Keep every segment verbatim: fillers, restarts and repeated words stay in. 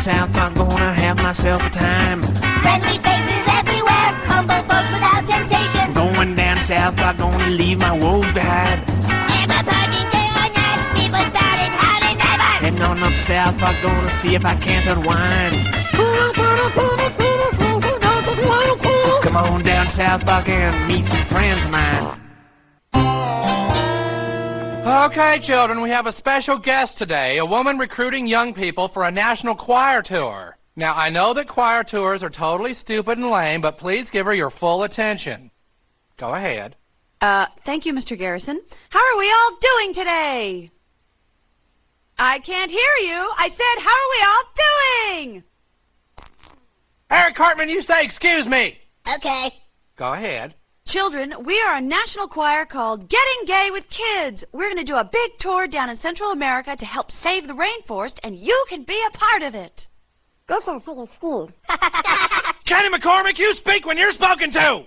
South Park, gonna have myself a time. Friendly faces everywhere, humble folks without temptation. Going down South Park, gonna leave my woes behind. Ever parking day or night, people spouting howdy neighbor. Heading on up South Park, gonna see if I can't unwind. So come on down South Park and meet some friends of mine. Okay, children, we have a special guest today, a woman recruiting young people for a national choir tour. Now, I know that choir tours are totally stupid and lame, but please give her your full attention. Go ahead. Uh, thank you, Mister Garrison. How are we all doing today? I can't hear you. I said, how are we all doing? Eric Cartman, you say excuse me. Okay. Go ahead. Children, we are a national choir called Getting Gay with Kids. We're going to do a big tour down in Central America to help save the rainforest, and you can be a part of it. This is freaking Steve. Kenny McCormick, you speak when you're spoken to.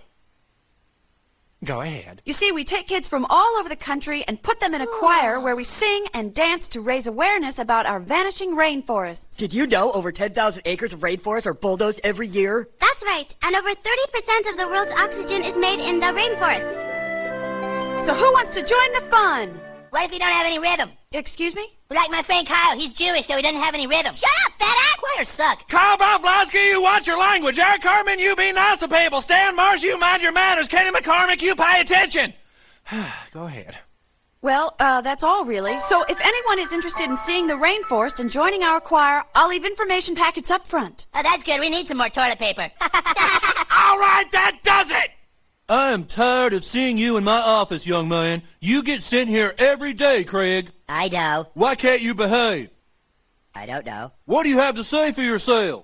Go ahead. You see, we take kids from all over the country and put them in a choir where we sing and dance to raise awareness about our vanishing rainforests. Did you know over ten thousand acres of rainforest are bulldozed every year? That's right, and over thirty percent of the world's oxygen is made in the rainforest. So who wants to join the fun? What if you don't have any rhythm? Excuse me? Like my friend Kyle, he's Jewish, so he doesn't have any rhythm. Shut up, fat ass! Choirs suck. Kyle Broflovsky, you watch your language. Eric Cartman, you be nice to people. Stan Marsh, you mind your manners. Kenny McCormick, you pay attention. Go ahead. Well, uh, that's all really. So if anyone is interested in seeing the rainforest and joining our choir, I'll leave information packets up front. Oh, that's good. We need some more toilet paper. All right, that does it. I am tired of seeing you in my office, young man. You get sent here every day, Craig. I know. Why can't you behave? I don't know. What do you have to say for yourself?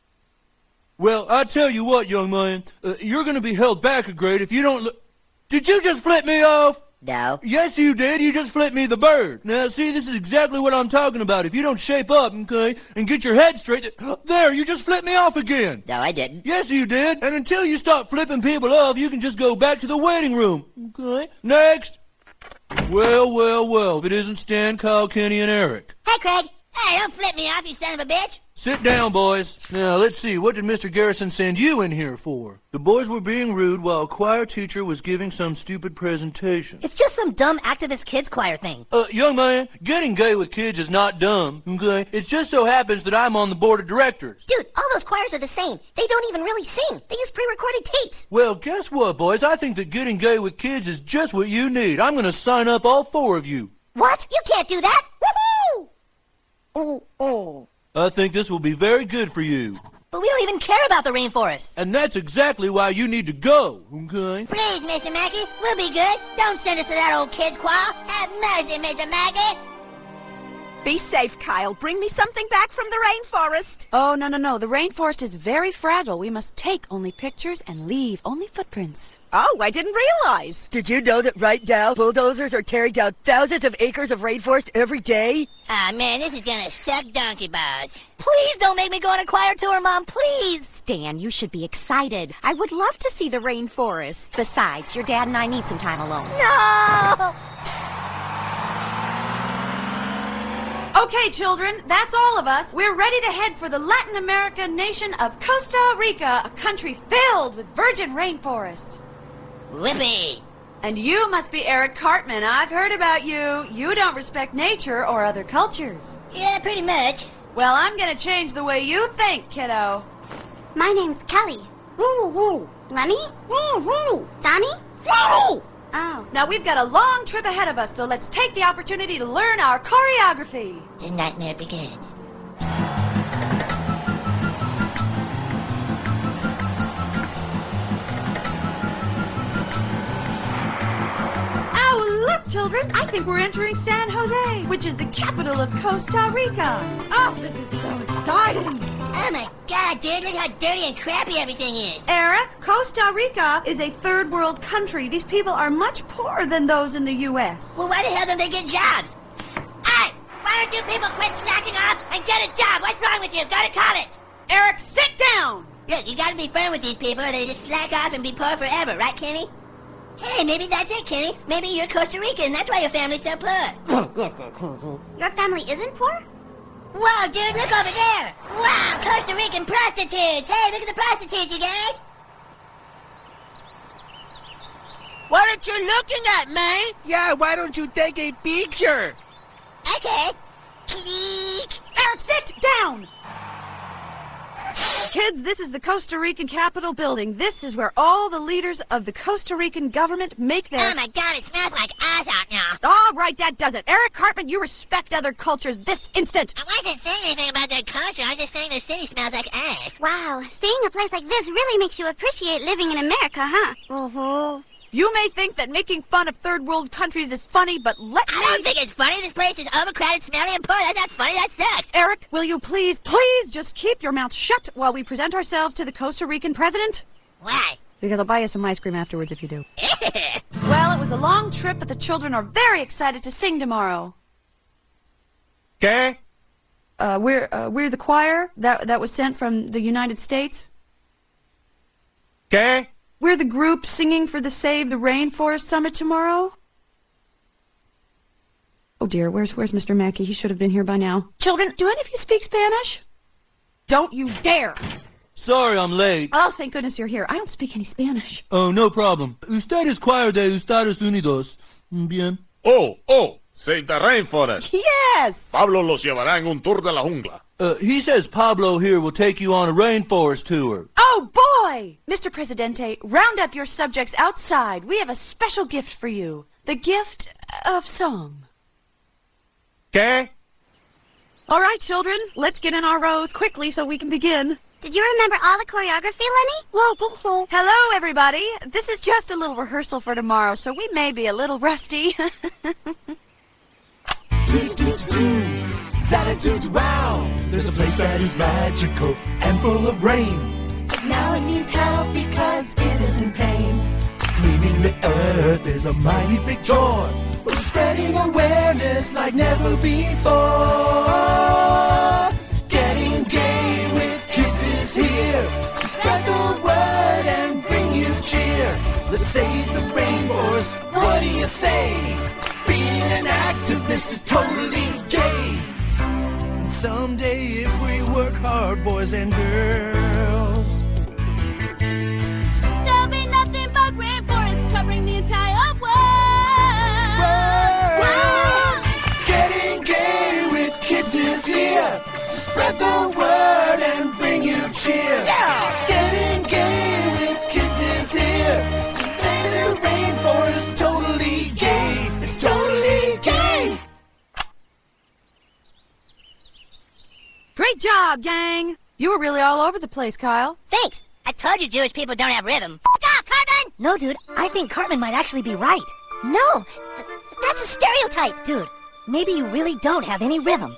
Well, I tell you what, young man, uh, you're going to be held back a grade if you don't look. Did you just flip me off? No. Yes, you did. You just flipped me the bird. Now, see, this is exactly what I'm talking about. If you don't shape up, okay, and get your head straight, there, you just flipped me off again. No, I didn't. Yes, you did. And until you stop flipping people off, you can just go back to the waiting room. Okay? Next. Well, well, well, if it isn't Stan, Kyle, Kenny, and Eric. Hey, Craig. Hey, don't flip me off, you son of a bitch. Sit down, boys. Now, let's see. What did Mister Garrison send you in here for? The boys were being rude while a choir teacher was giving some stupid presentation. It's just some dumb activist kids choir thing. Uh, young man, getting gay with kids is not dumb, okay? It just so happens that I'm on the board of directors. Dude, all those choirs are the same. They don't even really sing. They use pre-recorded tapes. Well, guess what, boys? I think that getting gay with kids is just what you need. I'm gonna sign up all four of you. What? You can't do that. Woohoo! Oh, oh. I think this will be very good for you. But we don't even care about the rainforest. And that's exactly why you need to go, okay? Please, Mister Mackey, we'll be good. Don't send us to that old kid's choir. Have mercy, Mister Mackey. Be safe, Kyle. Bring me something back from the rainforest. Oh, no, no, no. The rainforest is very fragile. We must take only pictures and leave only footprints. Oh, I didn't realize. Did you know that right now bulldozers are tearing down thousands of acres of rainforest every day? Ah, man, this is gonna suck donkey balls. Please don't make me go on a choir tour, Mom, please. Stan, you should be excited. I would love to see the rainforest. Besides, your dad and I need some time alone. No! Okay, children, that's all of us. We're ready to head for the Latin American nation of Costa Rica, a country filled with virgin rainforest. Whippy. And you must be Eric Cartman. I've heard about you. You don't respect nature or other cultures. Yeah, pretty much. Well, I'm gonna change the way you think, kiddo. My name's Kelly. Woo, woo. Lenny? Woo, woo. Johnny? Woo. Oh. Now, we've got a long trip ahead of us, so let's take the opportunity to learn our choreography. The nightmare begins. Oh, look, children, I think we're entering San Jose, which is the capital of Costa Rica. Oh, this is so exciting. Oh, my God, dude, look how dirty and crappy everything is. Eric, Costa Rica is a third world country. These people are much poorer than those in the U S Well, why the hell don't they get jobs? Hey, why don't you people quit slacking off and get a job? What's wrong with you? Go to college. Eric, sit down! Look, you gotta be firm with these people or they just slack off and be poor forever, right, Kenny? Hey, maybe that's it, Kenny. Maybe you're Costa Rican and that's why your family's so poor. Your family isn't poor? Whoa, dude, look over there. Wow, Costa Rican prostitutes. Hey, look at the prostitutes, you guys. What are you looking at, man? Yeah, why don't you take a picture? Okay. Click. Eric, sit down! Kids, this is the Costa Rican Capitol building. This is where all the leaders of the Costa Rican government make their... Oh my god, it smells like ass out now. All right, that does it. Eric Cartman, you respect other cultures this instant. I wasn't saying anything about their culture. I was just saying their city smells like ass. Wow, seeing a place like this really makes you appreciate living in America, huh? Uh-huh. You may think that making fun of third world countries is funny, but let me... I don't think it's funny. This place is overcrowded, smelly, and poor. That's not funny. That sucks. Eric, will you please, please just keep your mouth shut while we present ourselves to the Costa Rican president? Why? Because I'll buy you some ice cream afterwards if you do. Well, it was a long trip, but the children are very excited to sing tomorrow. ¿Qué? Uh, we're, uh, we're the choir that, that was sent from the United States. ¿Qué? We're the group singing for the Save the Rainforest Summit tomorrow. Oh dear, where's where's Mister Mackey? He should have been here by now. Children, do any of you speak Spanish? Don't you dare! Sorry I'm late. Oh, thank goodness you're here. I don't speak any Spanish. Oh, no problem. Usted es choir de Estados Unidos. Bien. Oh, oh, Save the Rainforest. Yes! Pablo los llevará en un tour de la jungla. Uh, he says Pablo here will take you on a rainforest tour. Oh, boy! Mister Presidente, round up your subjects outside. We have a special gift for you. The gift of song. ¿Qué? All right, children, let's get in our rows quickly so we can begin. Did you remember all the choreography, Lenny? Yeah, I think so. Hello, everybody. This is just a little rehearsal for tomorrow, so we may be a little rusty. Wow, there's a place that is magical and full of rain. But now it needs help because it is in pain. Cleaning the earth is a mighty big chore. We're spreading awareness like never before. Getting gay with kids is here to spread the word and bring you cheer. Let's save the rainforest. What do you say? Being an activist is totally gay. Someday if we work hard, boys and girls, There'll be nothing but rainforests covering the entire world. World. Getting gay with kids is here to spread the word and bring you cheer. Yeah. Getting gay with kids is here to save the rainforest. Totally gay. It's totally gay. Great job, gang. You were really all over the place, Kyle. Thanks. I told you Jewish people don't have rhythm. F off, Cartman! No, dude, I think Cartman might actually be right. No, th that's a stereotype, dude. Maybe you really don't have any rhythm.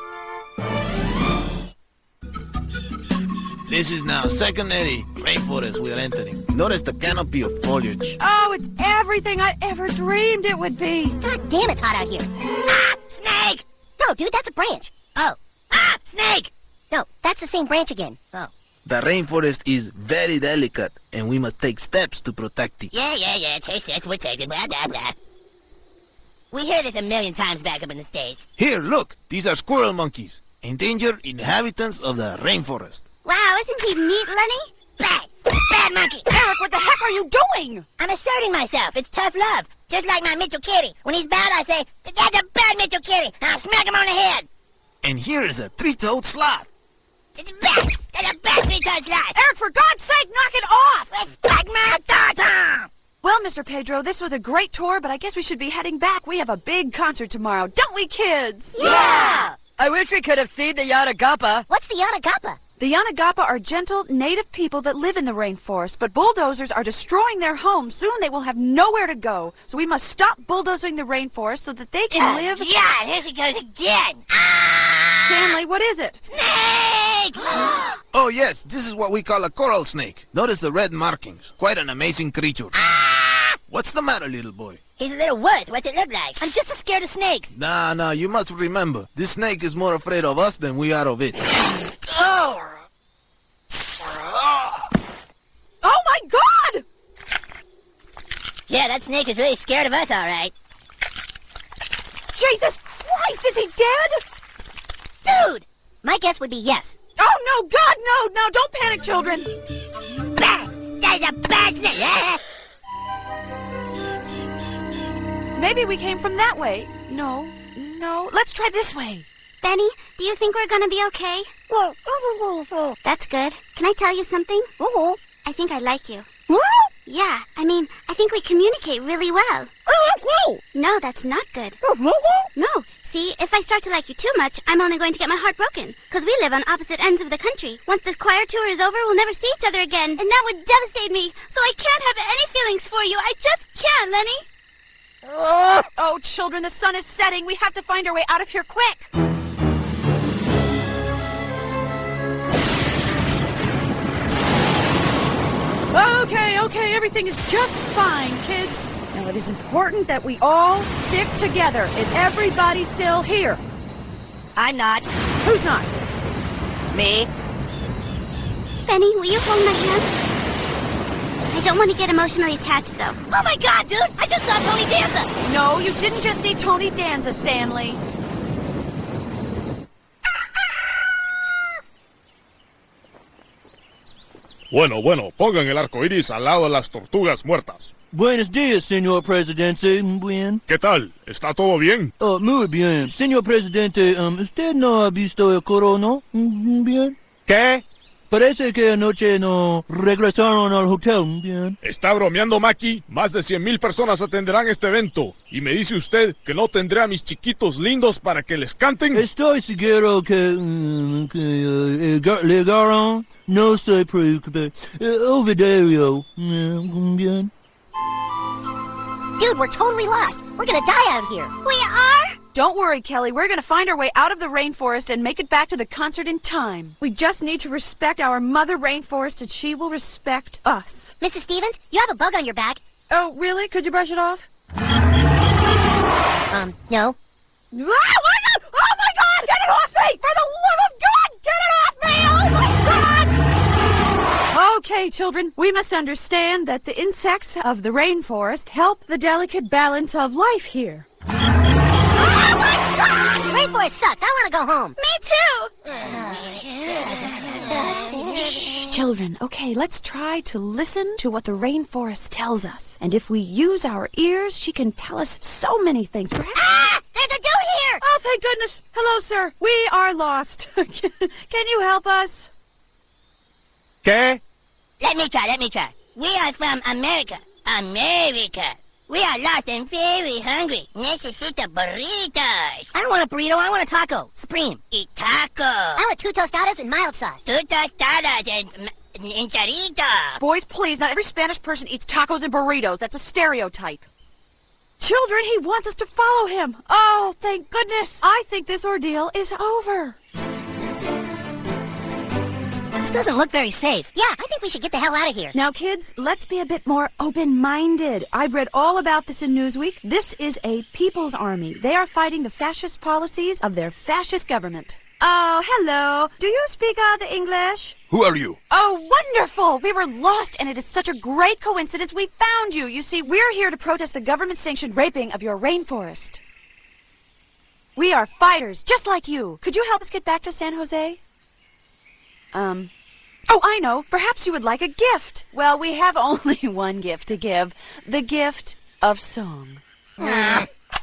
This is now Second Eddy Rainforest we are entering. Notice the canopy of foliage. Oh, it's everything I ever dreamed it would be. God damn, it's hot out here. Ah, snake! No, dude, that's a branch. Oh. Ah, snake! No, that's the same branch again. Oh. The rainforest is very delicate, and we must take steps to protect it. Yeah, yeah, yeah, take steps, we're taking, blah, blah, blah. We hear this a million times back up in the States. Here, look, these are squirrel monkeys, endangered inhabitants of the rainforest. Wow, isn't he neat, Lenny? Bad! Bad monkey! Eric, what the heck are you doing? I'm asserting myself. It's tough love. Just like my Mitchell Kitty. When he's bad, I say, that's a bad Mitchell Kitty, and I'll smack him on the head. And here is a three-toed sloth. It's bad! That's a bad three-toed sloth! Eric, for God's sake, knock it off! Respect my authority! Well, Mister Pedro, this was a great tour, but I guess we should be heading back. We have a big concert tomorrow, don't we, kids? Yeah! I wish we could have seen the Yanagappa. What's the Yanagappa? The Yanagappa are gentle, native people that live in the rainforest, but bulldozers are destroying their homes. Soon they will have nowhere to go. So we must stop bulldozing the rainforest so that they can Oh, live... yeah, here she goes again! Ah! Stanley, what is it? Snake! Oh yes, this is what we call a coral snake. Notice the red markings. Quite an amazing creature. Ah! What's the matter, little boy? He's a little worse. What's it look like? I'm just as scared of snakes. Nah, nah, you must remember, this snake is more afraid of us than we are of it. Oh! Oh, my God! Yeah, that snake is really scared of us, all right. Jesus Christ, is he dead? Dude! My guess would be yes. Oh, no, God, no! No, don't panic, children. There's a bad snake. Maybe we came from that way. No, no. Let's try this way. Benny, do you think we're gonna be okay? That's good. Can I tell you something? I think I like you. Yeah, I mean, I think we communicate really well. No, that's not good. No, see, if I start to like you too much, I'm only going to get my heart broken. Because we live on opposite ends of the country. Once this choir tour is over, we'll never see each other again. And that would devastate me. So I can't have any feelings for you. I just can't, Lenny. Oh, children, the sun is setting. We have to find our way out of here quick. Okay, okay, everything is just fine, kids. Now it is important that we all stick together. Is everybody still here? I'm not. Who's not? Me? Benny, will you hold my hand? I don't want to get emotionally attached, though. Oh my God, dude! I just saw Tony Danza! No, you didn't just see Tony Danza, Stanley. Bueno, bueno, pongan el arco iris al lado de las tortugas muertas. Buenos días, señor presidente. Bien. ¿Qué tal? ¿Está todo bien? Oh, muy bien. Señor presidente, um, ¿usted no ha visto el corono? Bien. ¿Qué? Parece que anoche no regresaron al hotel. Bien. ¿Está bromeando, Maki? Más de cien mil personas atenderán este evento. ¿Y me dice usted que no tendré a mis chiquitos lindos para que les canten? Estoy seguro que, um, que uh, llegaron. No se preocupe. Uh, Ovidio. Uh, bien. Dude, we're totally lost. We're gonna die out here. We are? Don't worry, Kelly. We're gonna find our way out of the rainforest and make it back to the concert in time. We just need to respect our mother rainforest and she will respect us. Missus Stevens, you have a bug on your back. Oh, really? Could you brush it off? Um, no. Oh my God! Oh my God! Get it off me! For the love of God! Get it off me! Oh my God! Okay, children. We must understand that the insects of the rainforest help the delicate balance of life here. Oh my God! The rainforest sucks. I want to go home. Me too! Shh, children. Okay, let's try to listen to what the rainforest tells us. And if we use our ears, she can tell us so many things. Perhaps... Ah! There's a dude here! Oh, thank goodness. Hello, sir. We are lost. Can you help us? ¿Qué? Let me try, let me try. We are from America. America. We are lost and very hungry. Necesito burritos. I don't want a burrito, I want a taco. Supreme. Eat taco. I want two tostadas and mild sauce. Two tostadas and, and charita. Boys, please, not every Spanish person eats tacos and burritos. That's a stereotype. Children, he wants us to follow him. Oh, thank goodness. I think this ordeal is over. This doesn't look very safe. Yeah, I think we should get the hell out of here. Now, kids, let's be a bit more open-minded. I've read all about this in Newsweek. This is a people's army. They are fighting the fascist policies of their fascist government. Oh, hello. Do you speak uh, the English? Who are you? Oh, wonderful! We were lost, and it is such a great coincidence we found you. You see, we're here to protest the government-sanctioned raping of your rainforest. We are fighters, just like you. Could you help us get back to San Jose? Um... Oh, I know. Perhaps you would like a gift. Well, we have only one gift to give. The gift of song. Wow.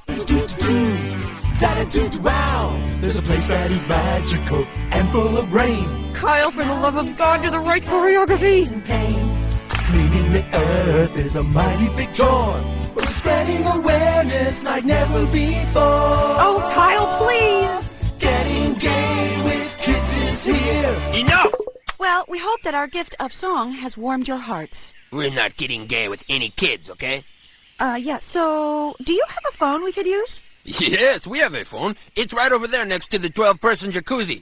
There's a place that is magical and full of rain. Kyle, for the love of God, do the right choreography. Cleaning the earth is a mighty big chore. We're spreading awareness like never before. Oh, Kyle, please. Getting gay with kids is here. Enough! Well, we hope that our gift of song has warmed your hearts. We're not getting gay with any kids, okay? Uh, yeah, so, do you have a phone we could use? Yes, we have a phone. It's right over there next to the twelve-person jacuzzi.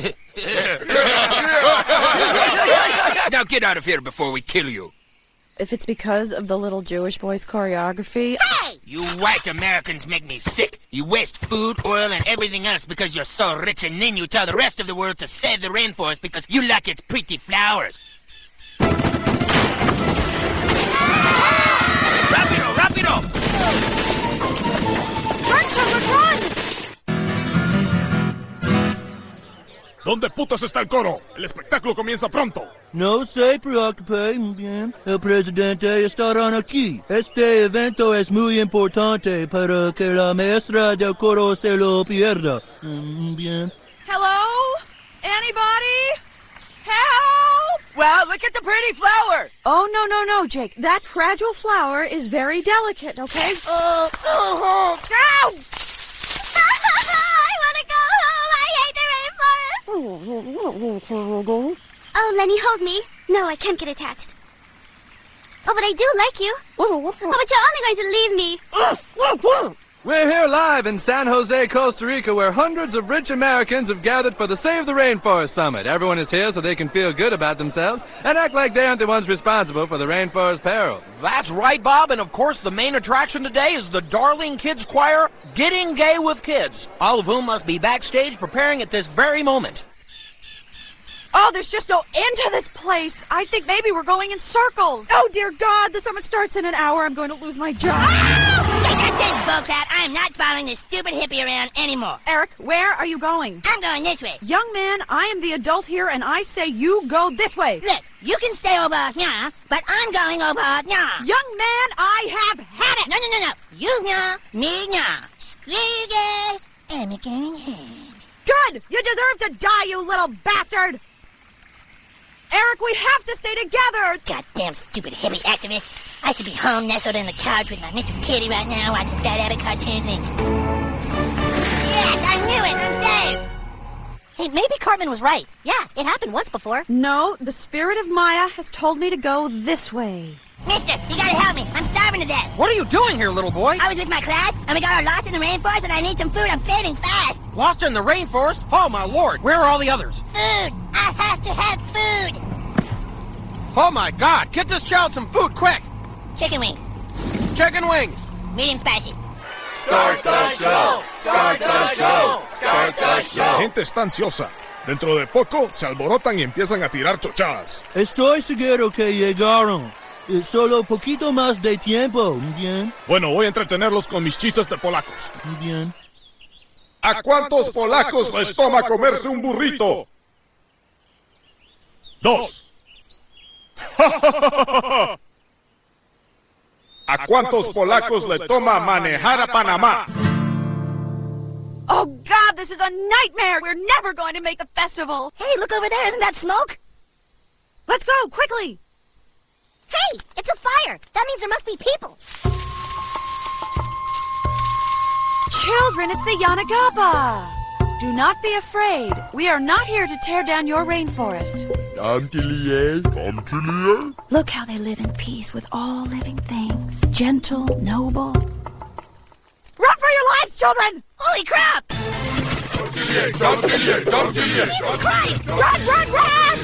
Now get out of here before we kill you. If it's because of the little Jewish boy's choreography... Hey! You white Americans make me sick. You waste food, oil, and everything else because you're so rich, and then you tell the rest of the world to save the rainforest because you like its pretty flowers. Rapido, rapido! Run, children, run! ¿Dónde putas está el coro? El espectáculo comienza pronto. No se preocupe, bien. El presidente estará aquí. Este evento es muy importante para que la maestra del coro se lo pierda. Mm, Bien. Hello? Anybody? Help! Wow, look at the pretty flower! Oh, no, no, no, Jake. That fragile flower is very delicate, okay? Uh, oh, Ow! I want to go home. I hate the rainforest. Oh, Lenny, hold me. No, I can't get attached. Oh, but I do like you. Oh, but you're only going to leave me. We're here live in San Jose, Costa Rica, where hundreds of rich Americans have gathered for the Save the Rainforest Summit. Everyone is here so they can feel good about themselves and act like they aren't the ones responsible for the rainforest peril. That's right, Bob, and of course the main attraction today is the Darling Kids Choir, Getting Gay with Kids, all of whom must be backstage preparing at this very moment. Oh, there's just no end to this place. I think maybe we're going in circles. Oh, dear God, the summit starts in an hour. I'm going to lose my job. Check out this bullcrap. I am not following this stupid hippie around anymore. Eric, where are you going? I'm going this way. Young man, I am the adult here, and I say you go this way. Look, you can stay over here, but I'm going over here. Young man, I have had it. No, no, no, no. You here, me here. Screw you guys. I'm going home. Good. You deserve to die, you little bastard. Eric, we have to stay together! Goddamn stupid hippie activist. I should be home nestled in the couch with my Mister Kitty right now watching Fat Abbott cartoons and... Yes, I knew it! I'm safe! Hey, maybe Cartman was right. Yeah, it happened once before. No, the spirit of Maya has told me to go this way. Mister, you gotta help me. I'm starving to death. What are you doing here, little boy? I was with my class, and we got our lost in the rainforest, and I need some food. I'm fading fast. Lost in the rainforest? Oh, my lord. Where are all the others? Food. I have to have food. Oh, my God. Get this child some food, quick. Chicken wings. Chicken wings. Medium spicy. Start the show. Start the show. Start the show. La gente está ansiosa. Dentro de poco se alborotan y empiezan a tirar chochadas. Estoy seguro que llegaron. Eh, Solo poquito más de tiempo, bien. Bueno, voy a entretenerlos con mis chistes de polacos. Bien. ¿A cuántos polacos les toma comerse un burrito? Dos. ¿A cuántos polacos le toma manejar a Panamá? Oh, God, this is a nightmare! We're never going to make the festival! Hey, look over there. Isn't that smoke? Let's go, quickly! Hey, it's a fire. That means there must be people. Children, it's the Yanagaba! Do not be afraid. We are not here to tear down your rainforest. Come to the Come to the Look how they live in peace with all living things. Gentle, noble. Run for your lives, children! Holy crap! Come to the Come to the Come to the Jesus Christ! Run, run, run!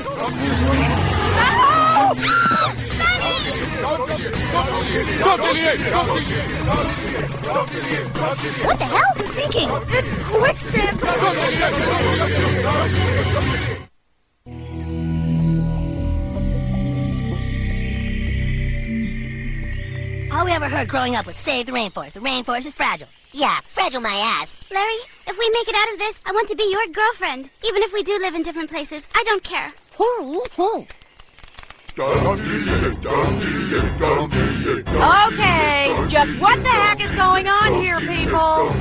No! What the hell? It's sinking! It's quicksand! All we ever heard growing up was save the rainforest. The rainforest is fragile. Yeah, fragile my ass. Larry, if we make it out of this, I want to be your girlfriend. Even if we do live in different places, I don't care. Okay, just what the heck is going on here, people?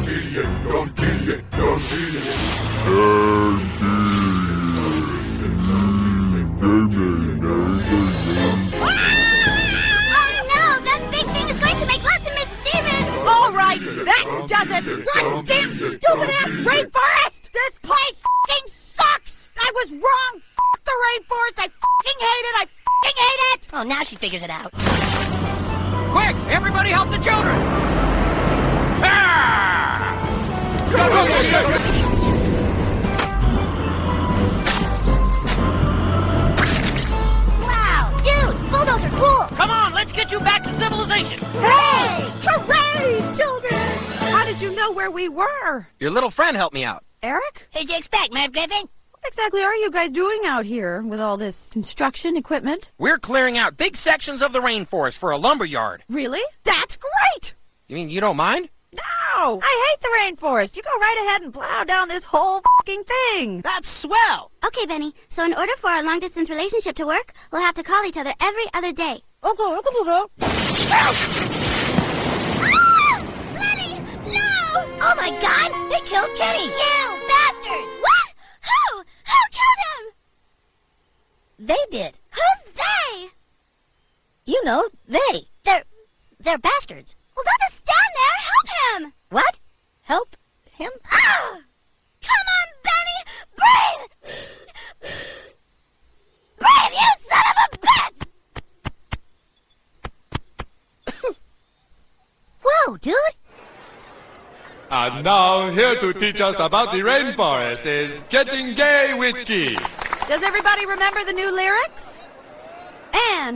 All right, that does it! Goddamn stupid-ass rainforest! This place f***ing sucks! I was wrong! F*** the rainforest! I f***ing hate it! I f***ing hate it! Oh, now she figures it out. Quick, everybody help the children! Ah! Wow, dude, bulldozer's cool! Come on, let's get you back to civilization! Hooray! Hooray, children! How did you know where we were? Your little friend helped me out. Eric? What'd you expect, Merv Griffin? What exactly are you guys doing out here with all this construction equipment? We're clearing out big sections of the rainforest for a lumber yard. Really? That's great! You mean you don't mind? No, No! I hate the rainforest. You go right ahead and plow down this whole fucking thing. That's swell. Okay, Benny. So in order for our long-distance relationship to work, we'll have to call each other every other day. Okay, I can do that. Lenny! No! Oh my God! They killed Kenny! You bastards! What? Who? Who killed him? They did. Who's they? You know, they. They're, they're bastards. Well, don't just stand there. Help him. What? Help him? Oh! Come on, Benny! Breathe! Breathe, you son of a bitch! Whoa, dude! And now, here to teach us about the rainforest is Getting Gay with Key. Does everybody remember the new lyrics? And...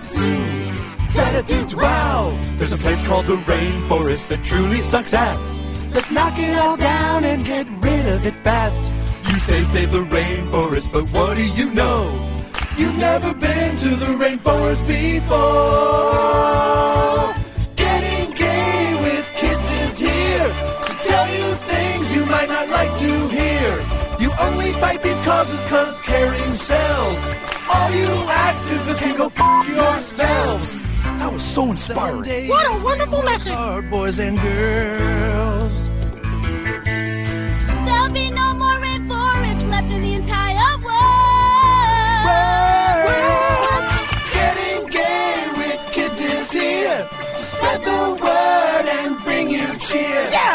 Wow, there's a place called the rainforest that truly sucks ass. Let's knock it all down and get rid of it fast. You say save the rainforest, but what do you know? You've never been to the rainforest before. Getting gay with kids is here to tell you things you might not like to hear. You only fight these causes cause caring sells. All you activists can go f*** yourselves. That was so inspiring. Someday What a wonderful message. hard, boys and girls. There'll be no more rainforest left in the entire world. Getting gay with kids is here. Spread the word and bring you cheer.